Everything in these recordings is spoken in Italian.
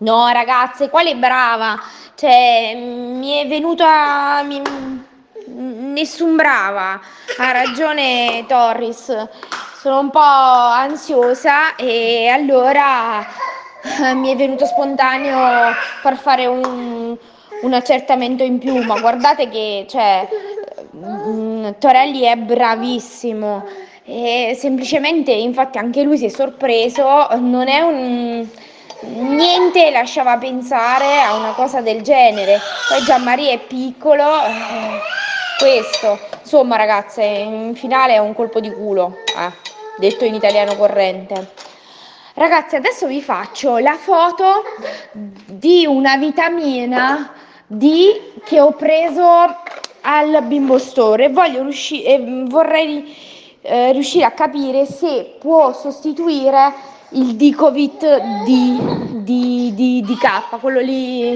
No, ragazze, quale brava? Cioè, mi è venuta nessun brava. Ha ragione Torris. Sono un po' ansiosa e allora mi è venuto spontaneo far fare un accertamento in più, ma guardate che, cioè, Torelli è bravissimo. E semplicemente, infatti, anche lui si è sorpreso. Non è un niente lasciava pensare a una cosa del genere. Poi Gianmaria è piccolo, questo. Insomma, ragazze, in finale è un colpo di culo, detto in italiano corrente. Ragazzi, adesso vi faccio la foto di una vitamina D che ho preso al Bimbo Store e vorrei riuscire a capire se può sostituire il Dicovit di K, quello lì.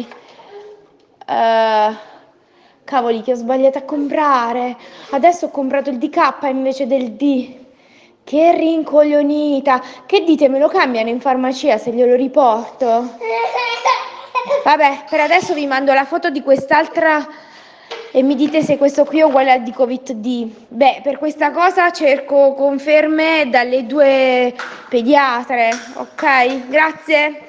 Cavoli, che ho sbagliato a comprare. Adesso ho comprato il DK invece del D. Che rincoglionita. Che dite, me lo cambiano in farmacia se glielo riporto? Vabbè, per adesso vi mando la foto di quest'altra e mi dite se questo qui è uguale al Dicovit D. Beh, per questa cosa cerco conferme dalle due pediatre, ok? Grazie.